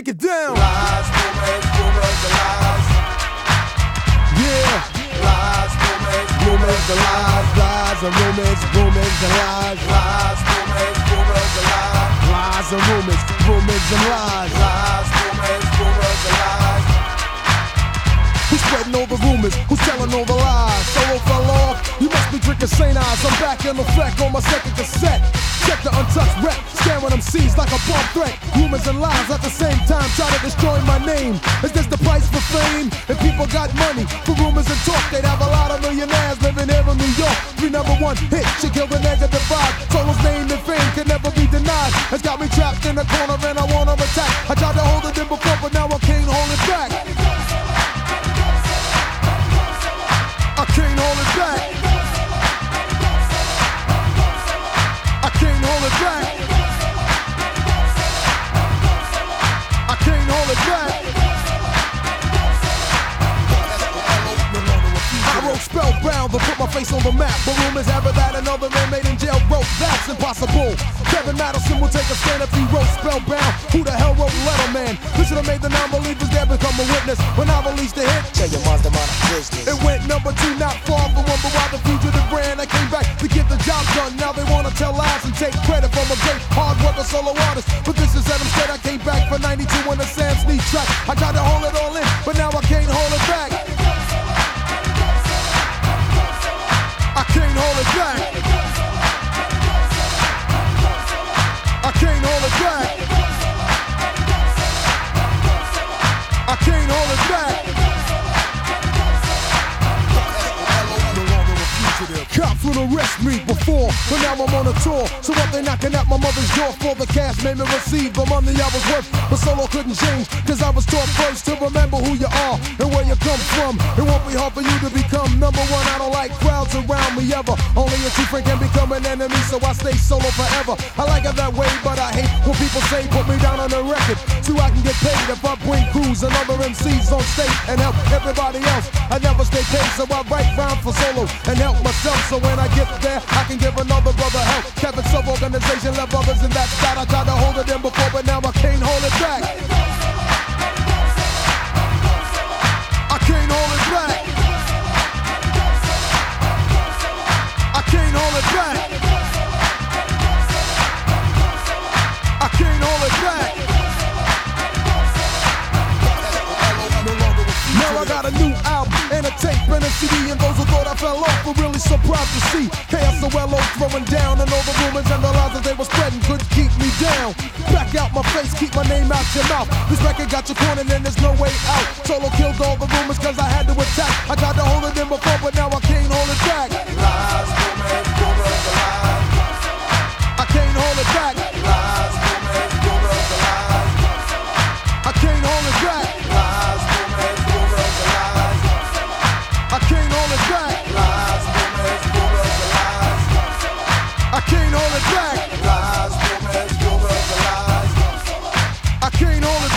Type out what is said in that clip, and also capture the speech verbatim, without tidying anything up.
break it down. Lies, rumors, rumors, and lies. Yeah. Lies, rumors, Rumors and lies, lies and rumors, rumors and lies. lies, rumors, rumors, and lies. Lies and rumors, rumors and lies. Lies, rumors, rumors, and lies. Who's spreading all the rumors? Who's telling all the lies? Solo fell off. You must be drinking Saint Eyes. I'm back in effect on my second cassette. Check the untouched rep, scaring them C's like a bomb threat. Rumors and lies at the same time try to destroy my name. Is this the price for fame? If people got money for rumors and talk, they'd have a lot of millionaires living here in New York. Three number one hits should kill the negative vibe. Solo's name and fame can never be denied. It's got me trapped in a corner and I wanna attack. I tried to hold it in before, but now I can't hold it back. I can't hold it back. I can't hold it back. I can't hold it back. I wrote Spellbound to put my face on the map, but rumors have it that another man made in jail wrote that's impossible. Kevin Madison will take a stand if he wrote Spellbound. Who the hell wrote Letterman? Who should have made the non-believers there become a witness when I released the hit? Tell your mom's the amount of business. It went number two, not far from one, but while the fugitive ran, I came back to get the job done. Now they wanna tell lies and take credit from a great hard worker solo artist, but this is that instead I came back for ninety-two on the Sam Sneak track. I tried to hold it all in, but now I can't hold it back. I can't hold it back. I can't hold it back. I can't hold it back. Cops would arrest me before, but now I'm on a tour. So what they knocking at my mother's door for the cash made me receive the money I was worth. But Solo couldn't change, cause I was taught first to remember who you are and where you come from. It won't be hard for you to become number one. I don't like crowds around me ever. Only a true friend can become an enemy, so I stay solo forever. I like it that way, but I hate when people say put me down on the record so I can get paid if I bring crews and other M Cs on stage and help everybody else. I never stay paid, so I write rhyme for Solo and help myself. So when I get there, I can give another brother help. Kevin Sub-Organization left others in that spot. I tried to hold it in before, but now I can't hold it back. I can't hold it back. I can't hold it back. I can't hold it back. Now I got a new album and a tape and a C D, and those who thought I fell off were really surprised to see K S O L O throwing down, and all the rumors and the lies that they were spreading couldn't keep me down. Back out my face, keep my name out your mouth. This record got you cornered and there's no way out. Solo killed all the rumors cause I had to attack. I tried to hold it in before, but now I can't hold it back. Lies, rumors, rumors, and lies. I can't hold it back. Lies, rumors, rumors, and lies. I can't hold it back. Lies, rumors, rumors, and lies. I can't hold it back. Lies, rumors, rumors, and lies. I can't hold it back. Lies, rumors, rumors, and lies. I can't hold it